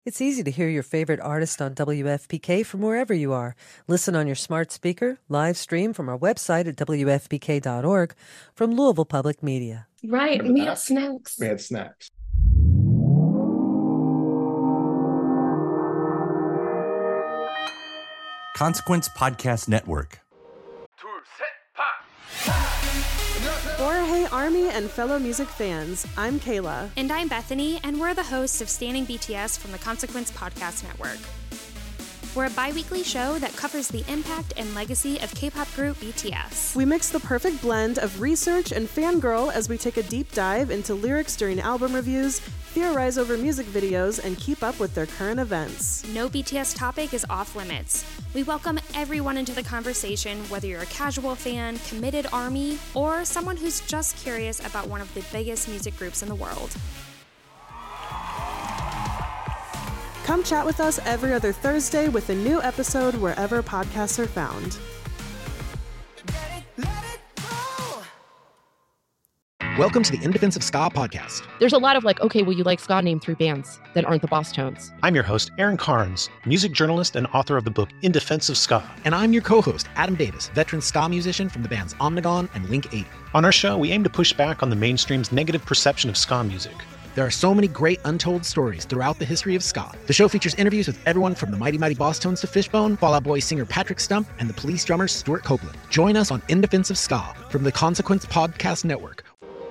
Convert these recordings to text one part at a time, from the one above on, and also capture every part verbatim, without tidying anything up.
It's easy to hear your favorite artist on W F P K from wherever you are. Listen on your smart speaker, live stream from our website at W F P K dot org from Louisville Public Media. Right, we had snacks. We had snacks. Consequence Podcast Network. Borahei Army and fellow music fans, I'm Kayla. And I'm Bethany, and we're the hosts of Standing B T S from the Consequence Podcast Network. We're a bi-weekly show that covers the impact and legacy of K-pop group B T S. We mix the perfect blend of research and fangirl as we take a deep dive into lyrics during album reviews, theorize over music videos, and keep up with their current events. No B T S topic is off limits. We welcome everyone into the conversation, whether you're a casual fan, committed ARMY, or someone who's just curious about one of the biggest music groups in the world. Come chat with us every other Thursday with a new episode wherever podcasts are found. Welcome to the In Defense of Ska podcast. There's a lot of like, okay, well, you like ska, name three bands that aren't the Boss Tones. I'm your host, Aaron Carnes, music journalist and author of the book In Defense of Ska. And I'm your co-host, Adam Davis, veteran ska musician from the bands Omnigone and Link eighty. On our show, we aim to push back on the mainstream's negative perception of ska music. There are so many great untold stories throughout the history of ska. The show features interviews with everyone from the Mighty Mighty Boss Tones to Fishbone, Fall Out Boy singer Patrick Stump, and the Police drummer Stuart Copeland. Join us on In Defense of Ska from the Consequence Podcast Network.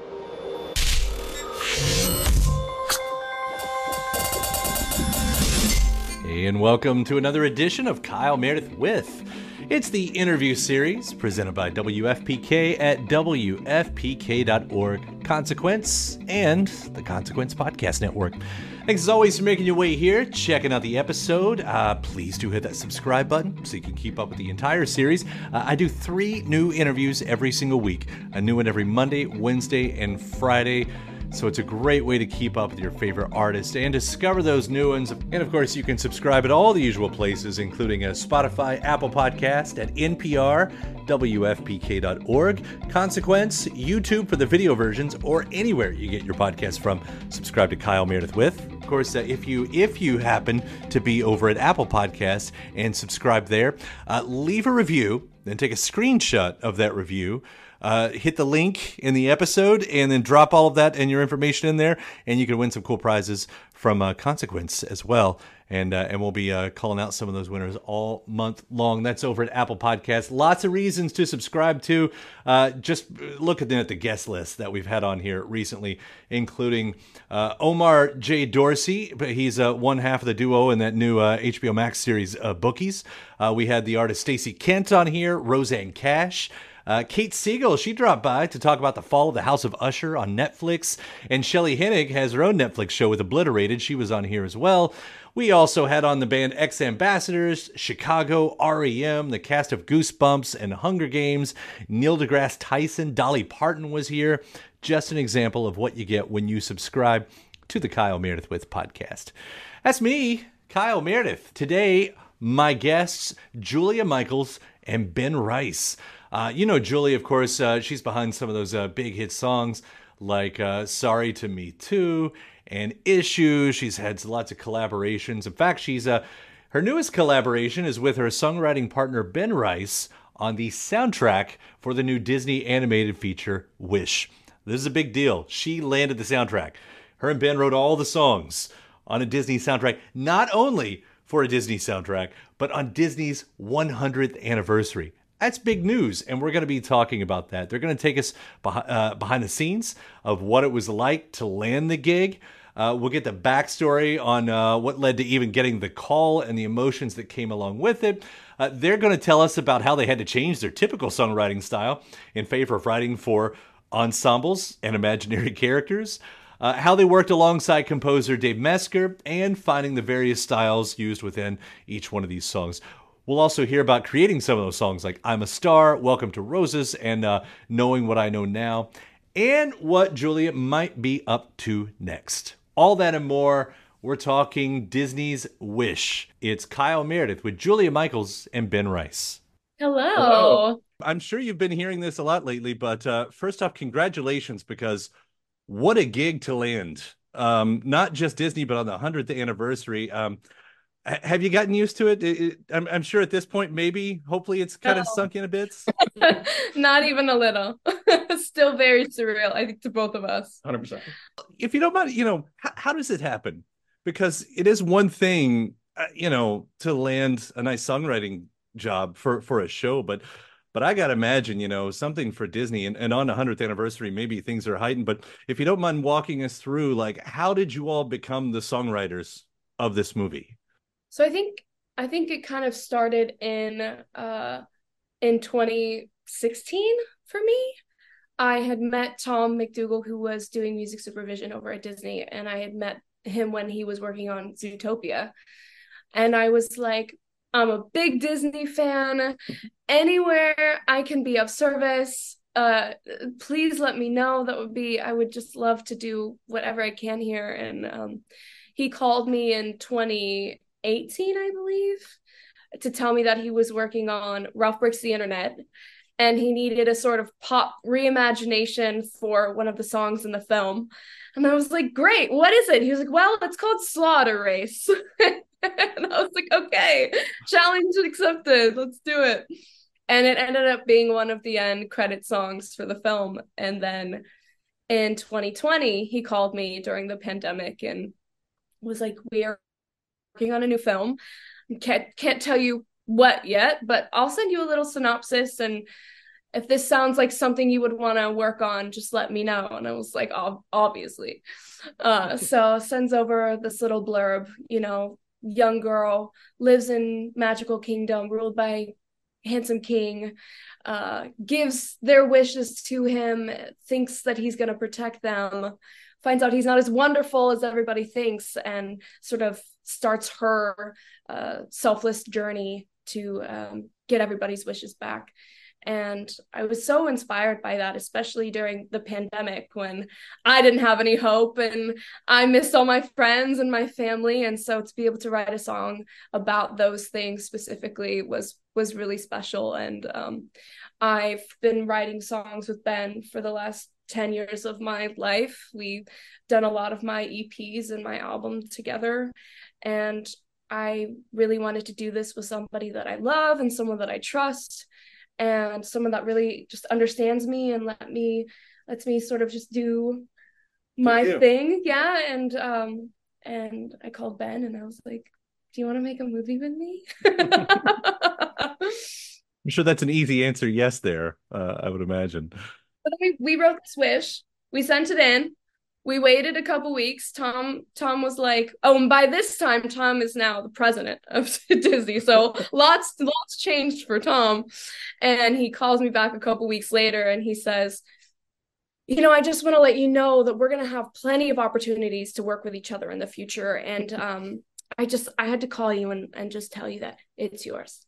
Hey, and welcome to another edition of Kyle Meredith With. It's the interview series presented by W F P K at W F P K dot org, Consequence, and the Consequence Podcast Network. Thanks as always for making your way here, checking out the episode. Uh, please do hit that subscribe button so you can keep up with the entire series. Uh, I do three new interviews every single week, a new one every Monday, Wednesday, and Friday. So it's a great way to keep up with your favorite artists and discover those new ones. And of course, you can subscribe at all the usual places, including a Spotify, Apple Podcast, at N P R, W F P K dot org, Consequence, YouTube for the video versions, or anywhere you get your podcast from. Subscribe to Kyle Meredith With. Of course, uh, if you if you happen to be over at Apple Podcasts and subscribe there, uh, leave a review, then take a screenshot of that review. Uh, hit the link in the episode and then drop all of that and your information in there, and you can win some cool prizes from uh, Consequence as well. And uh, and we'll be uh, calling out some of those winners all month long. That's over at Apple Podcasts. Lots of reasons to subscribe to. Uh, just look at the, at the guest list that we've had on here recently, including uh, Omar J. Dorsey. But he's uh, one half of the duo in that new uh, H B O Max series, uh, Bookies. Uh, we had the artist Stacey Kent on here, Roseanne Cash. Uh, Kate Siegel, she dropped by to talk about the fall of the House of Usher on Netflix. And Shelley Hennig has her own Netflix show with Obliterated. She was on here as well. We also had on the band X Ambassadors, Chicago, R E M, the cast of Goosebumps and Hunger Games, Neil deGrasse Tyson, Dolly Parton was here. Just an example of what you get when you subscribe to the Kyle Meredith With podcast. That's me, Kyle Meredith. Today, my guests, Julia Michaels and Ben Rice. Uh, you know Julie, of course, uh, she's behind some of those uh, big hit songs like uh, Sorry to Me Too and Issue. She's had lots of collaborations. In fact, she's uh, her newest collaboration is with her songwriting partner Ben Rice on the soundtrack for the new Disney animated feature, Wish. This is a big deal. She landed the soundtrack. Her and Ben wrote all the songs on a Disney soundtrack, not only for a Disney soundtrack, but on Disney's one hundredth anniversary. That's big news, and we're going to be talking about that. They're going to take us behind, uh, behind the scenes of what it was like to land the gig. Uh, we'll get the backstory on uh, what led to even getting the call and the emotions that came along with it. Uh, they're going to tell us about how they had to change their typical songwriting style in favor of writing for ensembles and imaginary characters, uh, how they worked alongside composer Dave Mesker, and finding the various styles used within each one of these songs. We'll also hear about creating some of those songs like I'm a Star, Welcome to Roses, and uh, Knowing What I Know Now, and what Julia might be up to next. All that and more. We're talking Disney's Wish. It's Kyle Meredith with Julia Michaels and Ben Rice. Hello. Hello. I'm sure you've been hearing this a lot lately, but uh, first off, congratulations, because what a gig to land um, not just Disney, but on the hundredth anniversary. Um, have you gotten used to it? it, it I'm, I'm sure at this point, maybe, hopefully it's kind No. of sunk in a bit. Not even a little. Still very surreal, I think, to both of us. one hundred percent. If you don't mind, you know, how, how does it happen? Because it is one thing, uh, you know, to land a nice songwriting job for, for a show, but but I got to imagine, you know, something for Disney and, and on the hundredth anniversary, maybe things are heightened. But if you don't mind walking us through, like, how did you all become the songwriters of this movie? So I think I think it kind of started in uh in twenty sixteen for me. I had met Tom McDougall, who was doing music supervision over at Disney, and I had met him when he was working on Zootopia. And I was like, I'm a big Disney fan. Anywhere I can be of service, uh, please let me know. That would be, I would just love to do whatever I can here. And um, he called me in twenty eighteen, I believe, to tell me that he was working on Ralph Breaks the Internet. And he needed a sort of pop reimagination for one of the songs in the film. And I was like, great, what is it? He was like, well, it's called Slaughter Race. And I was like, okay, challenge accepted, let's do it. And it ended up being one of the end credit songs for the film. And then in twenty twenty, he called me during the pandemic and was like, we are working on a new film. Can't, can't tell you what yet, but I'll send you a little synopsis, and if this sounds like something you would want to work on, just let me know. And I was like, oh, obviously. Uh, so sends over this little blurb, you know, young girl, lives in magical kingdom ruled by handsome king, uh, gives their wishes to him, thinks that he's going to protect them, finds out he's not as wonderful as everybody thinks, and sort of starts her uh, selfless journey to um, get everybody's wishes back. And I was so inspired by that, especially during the pandemic when I didn't have any hope and I missed all my friends and my family. And so to be able to write a song about those things specifically was was really special. And um, I've been writing songs with Ben for the last ten years of my life. We've done a lot of my E Ps and my album together. And I really wanted to do this with somebody that I love and someone that I trust, and someone that really just understands me and let me lets me sort of just do my Yeah. thing. Yeah. And um and I called Ben and I was like, do you want to make a movie with me? I'm sure that's an easy answer. Yes, there, uh, I would imagine. But we, we wrote this wish. We sent it in. We waited a couple weeks. Tom Tom was like, oh, and by this time, Tom is now the president of Disney. So lots, lots changed for Tom. And he calls me back a couple weeks later and he says, you know, I just want to let you know that we're going to have plenty of opportunities to work with each other in the future. And um, I just, I had to call you and, and just tell you that it's yours.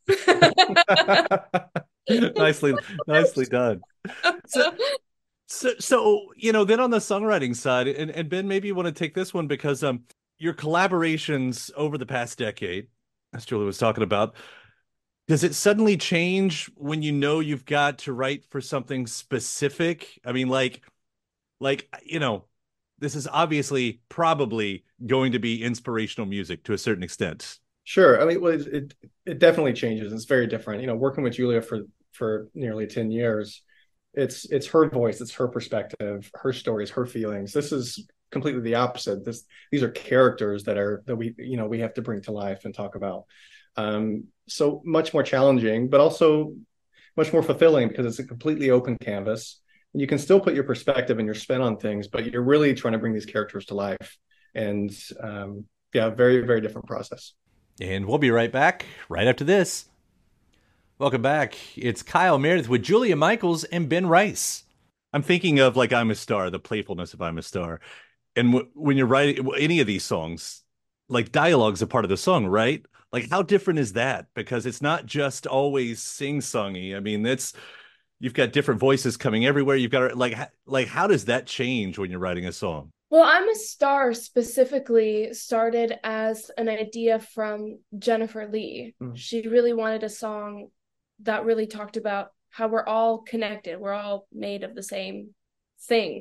nicely, nicely done. So, So, so, you know, then on the songwriting side, and, and Ben, maybe you want to take this one because um, your collaborations over the past decade, as Julie was talking about, does it suddenly change when you know you've got to write for something specific? I mean, like, like, you know, this is obviously probably going to be inspirational music to a certain extent. Sure. I mean, well, it, it, it definitely changes. It's very different. You know, working with Julia for, for nearly ten years, It's it's her voice, it's her perspective, her stories, her feelings. This is completely the opposite. This these are characters that are that we you know we have to bring to life and talk about. Um, so much more challenging, but also much more fulfilling because it's a completely open canvas. You can still put your perspective and your spin on things, but you're really trying to bring these characters to life. And um, yeah, very very different process. And we'll be right back right after this. Welcome back. It's Kyle Meredith with Julia Michaels and Ben Rice. I'm thinking of like I'm a Star, the playfulness of I'm a Star. And w- when you're writing any of these songs, like dialogue's a part of the song, right? Like how different is that? Because it's not just always sing-songy. I mean, it's you've got different voices coming everywhere. You've got like like how does that change when you're writing a song? Well, I'm a Star specifically started as an idea from Jennifer Lee. Mm. She really wanted a song that really talked about how we're all connected. We're all made of the same thing.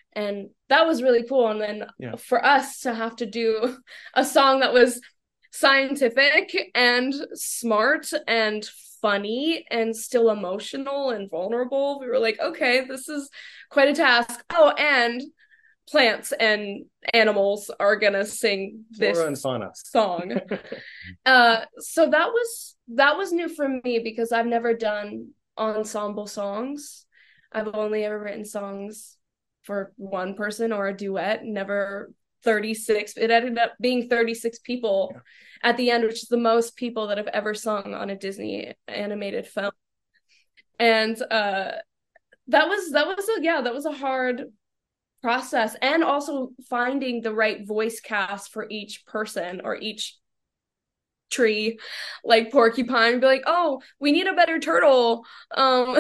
And that was really cool. And then Yeah. for us to have to do a song that was scientific and smart and funny and still emotional and vulnerable, we were like, okay, this is quite a task. Oh, and plants and animals are gonna sing this Flora and fauna. song. uh, so that was that was new for me because I've never done ensemble songs. I've only ever written songs for one person or a duet, never thirty-six. It ended up being thirty-six people yeah. at the end, which is the most people that have ever sung on a Disney animated film. And uh, that was that was a yeah, that was a hard process, and also finding the right voice cast for each person or each tree, like Porcupine, be like, oh, we need a better turtle. Um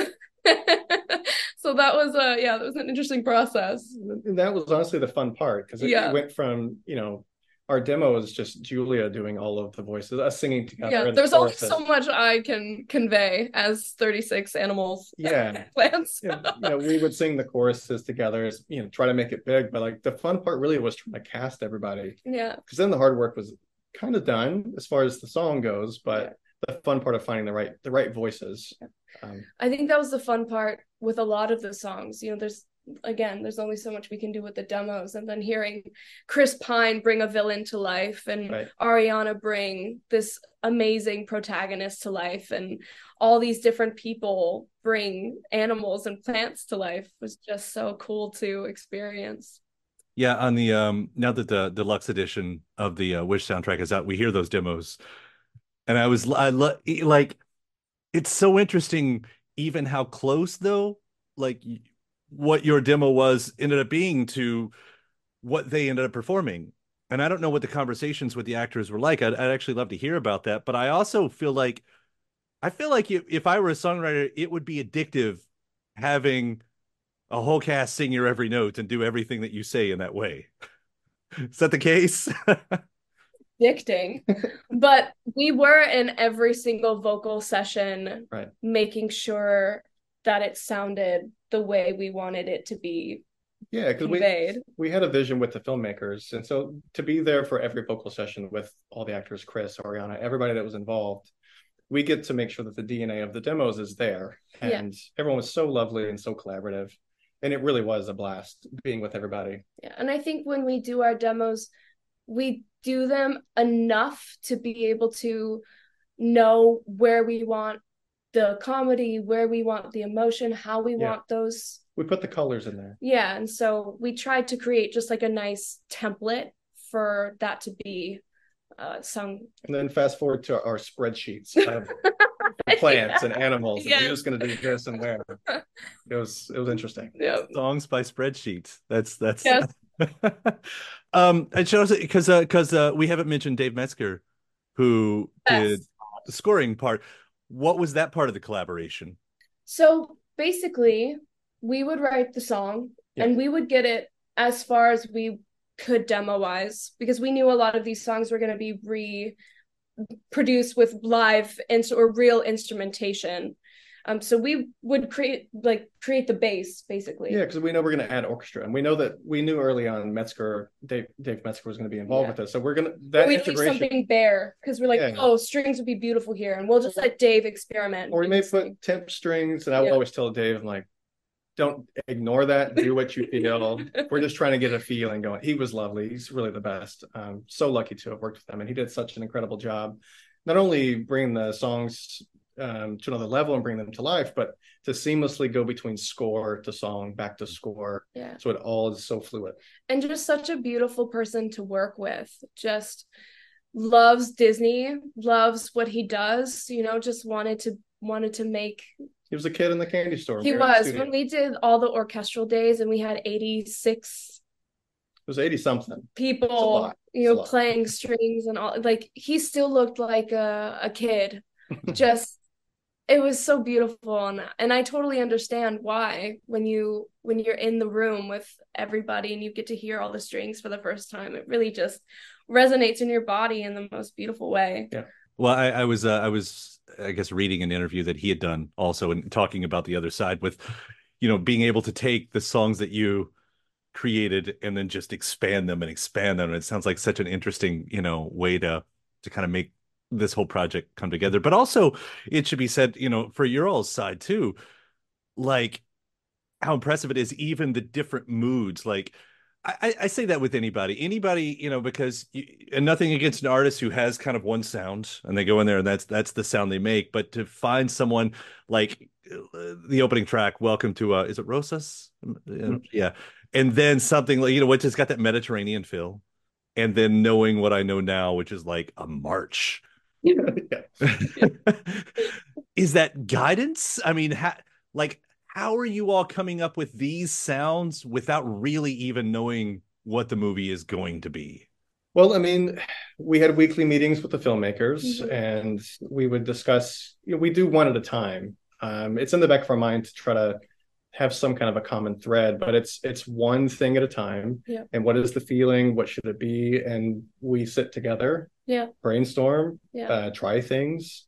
so that was uh yeah that was an interesting process. And that was honestly the fun part, because it, yeah. it went from, you know, our demo is just Julia doing all of the voices, us singing together. Yeah, there's only so much I can convey as thirty-six animals. Yeah, plants. you know, we would sing the choruses together, as you know, try to make it big. But like the fun part really was trying to cast everybody. Yeah, because then the hard work was kind of done as far as the song goes, but yeah. the fun part of finding the right the right voices. Yeah. Um, I think that was the fun part with a lot of the songs. You know, there's again, there's only so much we can do with the demos, and then hearing Chris Pine bring a villain to life and right. Ariana bring this amazing protagonist to life, and all these different people bring animals and plants to life was just so cool to experience. Yeah, on the um now that the deluxe edition of the uh, Wish soundtrack is out, we hear those demos, and I was I lo- like, it's so interesting even how close though, like what your demo was ended up being to what they ended up performing. And I don't know what the conversations with the actors were like. I'd, I'd actually love to hear about that. But I also feel like, I feel like if, if I were a songwriter, it would be addictive having a whole cast sing your every note and do everything that you say in that way. Is that the case? Addicting. But we were in every single vocal session, right. making sure that it sounded the way we wanted it to be. Yeah, because we we had a vision with the filmmakers, and so to be there for every vocal session with all the actors, Chris, Ariana, everybody that was involved, we get to make sure that the D N A of the demos is there, and yeah. everyone was so lovely and so collaborative, and it really was a blast being with everybody. Yeah, and I think when we do our demos, we do them enough to be able to know where we want the comedy, where we want the emotion, how we yeah. want those. We put the colors in there. Yeah, and so we tried to create just like a nice template for that to be uh, sung. And then fast forward to our spreadsheets of plants yeah. and animals. And yeah. Who's going to do this and where? It was it was interesting. Yeah, songs by spreadsheets. That's that's. Yes. um, it shows it because because uh, uh, we haven't mentioned Dave Metzger, who yes. did the scoring part. What was that part of the collaboration? So basically, we would write the song yeah. and we would get it as far as we could demo wise, because we knew a lot of these songs were going to be reproduced with live ins- or real instrumentation. Um, so we would create like create the bass basically. Yeah, because we know we're going to add orchestra, and we know that we knew early on Metzger, Dave, Dave Metzger was going to be involved yeah. with us. So we're going to that we integration. leave something bare because we're like, yeah. oh, strings would be beautiful here, and we'll just let Dave experiment. Or we may put temp strings, and I will yeah. always tell Dave, I'm like, don't ignore that. Do what you feel. We're just trying to get a feeling going. He was lovely. He's really the best. Um, so lucky to have worked with him, and he did such an incredible job. Not only bringing the songs um, to another level and bring them to life, but to seamlessly go between score to song, back to score. Yeah. So it all is so fluid. And just such a beautiful person to work with. Just loves Disney, loves what he does. You know, just wanted to wanted to make. He was a kid in the candy store. He was. When we did all the orchestral days and we had eighty-six it was eighty something people, you know, playing strings and all, like he still looked like a, a kid. Just it was so beautiful, and and I totally understand why when you when you're in the room with everybody and you get to hear all the strings for the first time, it really just resonates in your body in the most beautiful way. Yeah. Well, I, I was uh, I was I guess reading an interview that he had done also and talking about the other side with, you know, being able to take the songs that you created and then just expand them and expand them. And it sounds like such an interesting, you know, way to to kind of make this whole project come together. But also, it should be said, you know, for your all's side too, like how impressive it is, even the different moods. Like I, I say that with anybody, anybody, you know, because you, and nothing against an artist who has kind of one sound and they go in there and that's that's the sound they make. But to find someone like uh, the opening track, "Welcome to," uh, is it Rosas? Mm-hmm. Yeah, and then something like, you know, which has got that Mediterranean feel, and then knowing what I know now, which is like a march. Is that guidance? I mean, ha- like. How are you all coming up with these sounds without really even knowing what the movie is going to be? Well, I mean, we had weekly meetings with the filmmakers, mm-hmm. and we would discuss, you know, we do one at a time. Um, it's in the back of our mind to try to have some kind of a common thread, but it's it's one thing at a time. Yeah. And what is the feeling? What should it be? And we sit together, yeah, brainstorm, yeah. Uh, try things.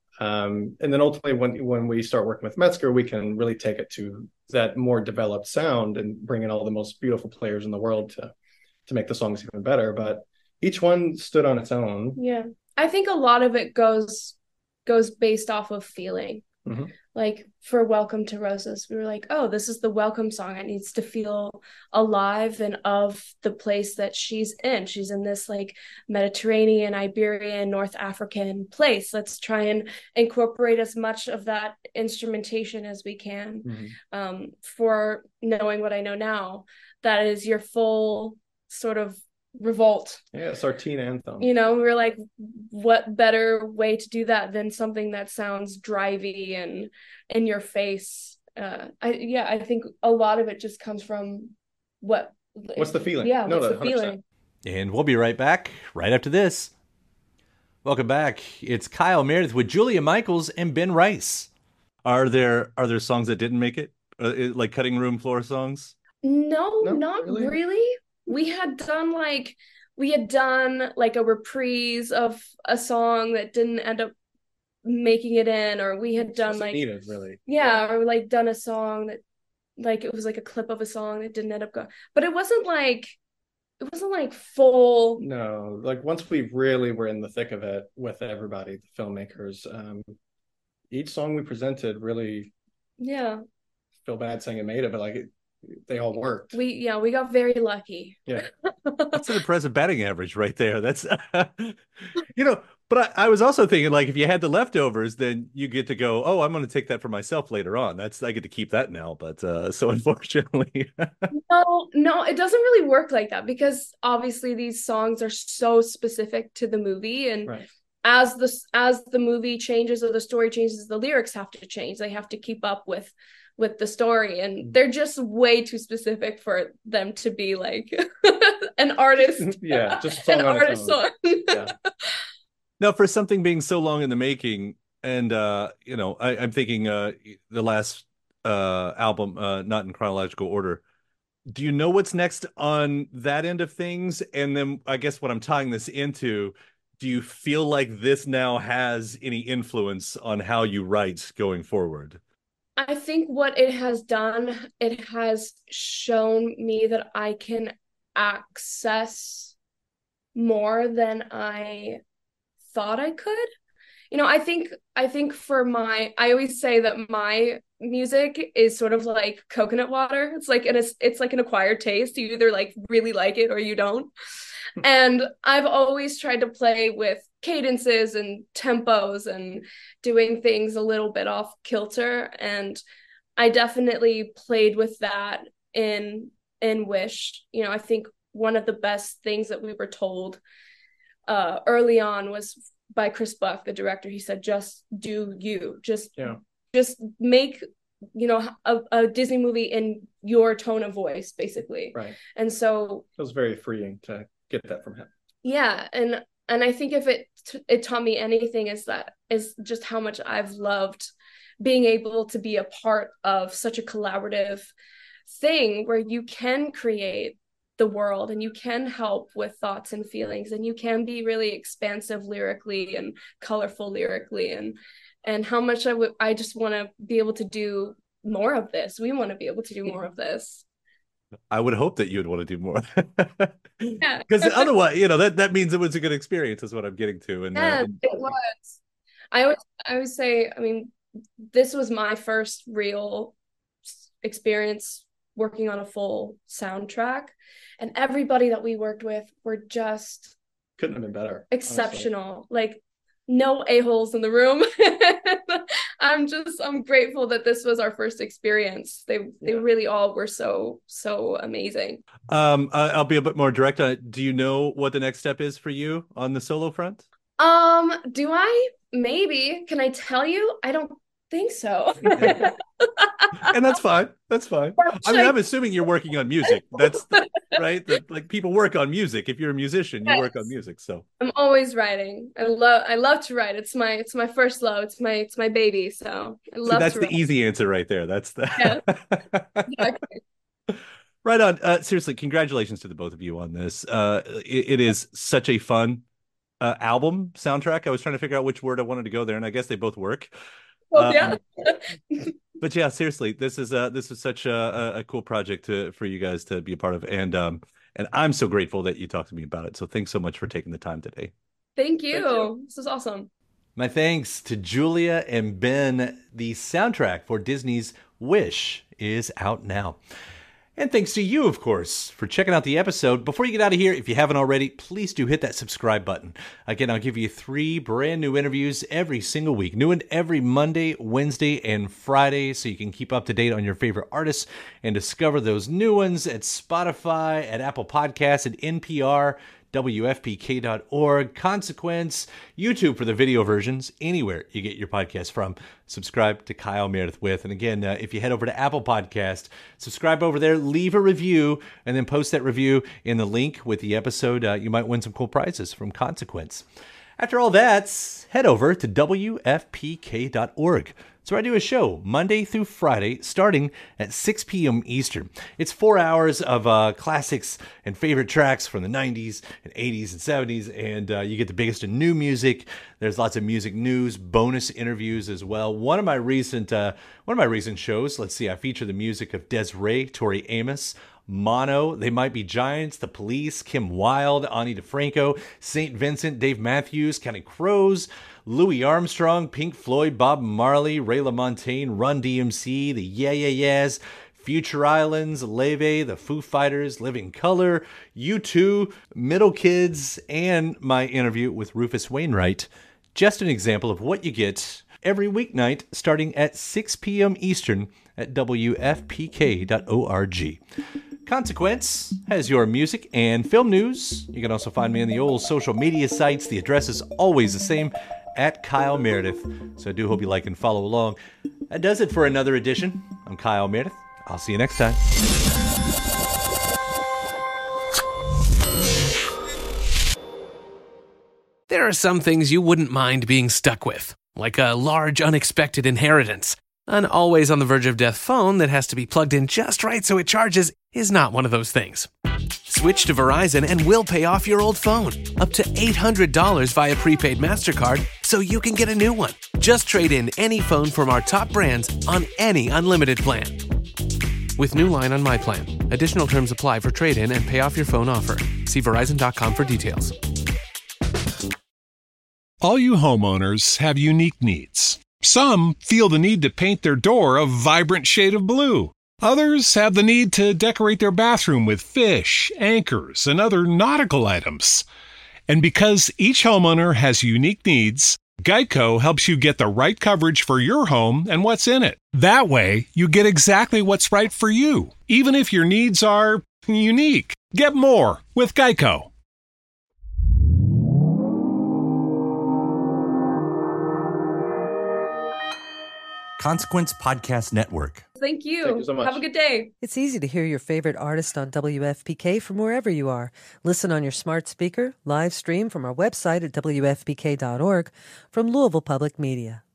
Um, and then ultimately, when when we start working with Metzger, we can really take it to that more developed sound and bring in all the most beautiful players in the world to to make the songs even better. But each one stood on its own. Yeah, I think a lot of it goes goes based off of feeling. Mm-hmm. Like for "Welcome to Rosas," we were like, oh, this is the welcome song. It needs to feel alive and of the place that she's in. She's in this like Mediterranean, Iberian, North African place. Let's try and incorporate as much of that instrumentation as we can. Mm-hmm. Um, for "Knowing What I Know Now," that is your full sort of revolt. Yeah, it's our teen anthem. You know, we were like, what better way to do that than something that sounds drivey and in your face? Uh, I yeah, I think a lot of it just comes from what. What's the feeling? Yeah, no, what's no, the feeling? And we'll be right back right after this. Welcome back. It's Kyle Meredith with Julia Michaels and Ben Rice. Are there are there songs that didn't make it, uh, like cutting room floor songs? No, no not really. really. We had done like we had done like a reprise of a song that didn't end up making it in, or we had done like needed, really. Yeah, or like done a song that like it was like a clip of a song that didn't end up going. But it wasn't like it wasn't like full. No, like once we really were in the thick of it with everybody, the filmmakers, um, each song we presented really. Yeah. Feel bad saying it made it, but like it. They all worked. We yeah, we got very lucky. Yeah, that's an impressive batting average right there. That's you know. But I, I was also thinking, like, if you had the leftovers, then you get to go, oh, I'm going to take that for myself later on. That's I get to keep that now. But uh, so unfortunately, no, no, it doesn't really work like that because obviously these songs are so specific to the movie, and right. as the as the movie changes or the story changes, the lyrics have to change. They have to keep up with. with the story, and they're just way too specific for them to be like an artist. Yeah, just an artist song. Yeah. Now, for something being so long in the making, and uh, you know, I, I'm thinking uh, the last uh, album, uh, not in chronological order. Do you know what's next on that end of things? And then, I guess what I'm tying this into, do you feel like this now has any influence on how you write going forward? I think what it has done, it has shown me that I can access more than I thought I could. You know, I think I think for my, I always say that my music is sort of like coconut water. It's like an it's like an acquired taste. You either like really like it or you don't. And I've always tried to play with cadences and tempos and doing things a little bit off kilter. And I definitely played with that in in Wish. You know, I think one of the best things that we were told uh, early on was by Chris Buck, the director. He said, just do you. Just, yeah. just make, you know, a, a Disney movie in your tone of voice, basically. Right. And so it was very freeing to get that from him. Yeah, and and I think if it it taught me anything is that is just how much I've loved being able to be a part of such a collaborative thing where you can create the world and you can help with thoughts and feelings and you can be really expansive lyrically and colorful lyrically, and and how much I would I just want to be able to do more of this. We want to be able to do more of this. I would hope that you would want to do more. Yeah. Because otherwise, you know, that, that means it was a good experience is what I'm getting to. And, Yeah, uh, it was. I always, I always say, I mean, this was my first real experience working on a full soundtrack, and everybody that we worked with were just couldn't have been better. Exceptional. Honestly. Like no a-holes in the room. I'm just, I'm grateful that this was our first experience. They, yeah. they really all were so, so amazing. Um, I'll be a bit more direct on it. Do you know what the next step is for you on the solo front? Um, do I? Maybe. Can I tell you? I don't think so. And that's fine. That's fine. I mean, I'm assuming you're working on music. That's the, right. The, like people work on music. If you're a musician, you yes. work on music. So I'm always writing. I love. I love to write. It's my. It's my first love. It's my. It's my baby. So I love. So that's to the write. easy answer right there. That's the. Yeah. Exactly. Right on. Uh, seriously, congratulations to the both of you on this. Uh, it, it is such a fun uh, album soundtrack. I was trying to figure out which word I wanted to go there, and I guess they both work. Well, yeah. Um, but yeah, seriously, this is uh this is such a, a cool project to for you guys to be a part of, and um and I'm so grateful that you talked to me about it. So thanks so much for taking the time today. Thank you. Thank you. This is awesome. My thanks to Julia and Ben. The soundtrack for Disney's Wish is out now. And thanks to you, of course, for checking out the episode. Before you get out of here, if you haven't already, please do hit that subscribe button. Again, I'll give you three brand new interviews every single week. New one every Monday, Wednesday, and Friday, so you can keep up to date on your favorite artists and discover those new ones at Spotify, at Apple Podcasts, at N P R, W F P K dot org, Consequence, YouTube for the video versions, anywhere you get your podcast from. Subscribe to Kyle Meredith With. And again, uh, if you head over to Apple Podcast, subscribe over there, leave a review, and then post that review in the link with the episode. Uh, you might win some cool prizes from Consequence. After all that, head over to W F P K dot org. So I do a show Monday through Friday starting at six p.m. Eastern. It's four hours of uh, classics and favorite tracks from the nineties and eighties and seventies, and uh, you get the biggest in new music. There's lots of music news, bonus interviews as well. One of my recent uh, one of my recent shows, let's see, I feature the music of Des'ree, Tori Amos, Mono, They Might Be Giants, The Police, Kim Wilde, Ani DeFranco, Saint Vincent, Dave Matthews, Counting Crows, Louis Armstrong, Pink Floyd, Bob Marley, Ray LaMontagne, Run D M C, The Yeah Yeah Yeahs, Future Islands, Leve, The Foo Fighters, Living Color, U two, Middle Kids, and my interview with Rufus Wainwright. Just an example of what you get every weeknight starting at six p.m. Eastern at W F P K dot org. Consequence has your music and film news. You can also find me on the old social media sites. The address is always the same, at Kyle Meredith. So I do hope you like and follow along. That does it for another edition. I'm Kyle Meredith. I'll see you next time. There are some things you wouldn't mind being stuck with, like a large unexpected inheritance. An always on the verge of death phone that has to be plugged in just right so it charges is not one of those things. Switch to Verizon and we'll pay off your old phone. Up to eight hundred dollars via prepaid MasterCard so you can get a new one. Just trade in any phone from our top brands on any unlimited plan. With new line on My Plan. Additional terms apply for trade-in and pay off your phone offer. See Verizon dot com for details. All you homeowners have unique needs. Some feel the need to paint their door a vibrant shade of blue. Others have the need to decorate their bathroom with fish, anchors, and other nautical items. And because each homeowner has unique needs, Geico helps you get the right coverage for your home and what's in it. That way, you get exactly what's right for you, even if your needs are unique. Get more with Geico. Consequence Podcast Network. Thank you. Thank you so much. Have a good day. It's easy to hear your favorite artist on W F P K from wherever you are. Listen on your smart speaker, live stream from our website at W F P K dot org, from Louisville Public Media.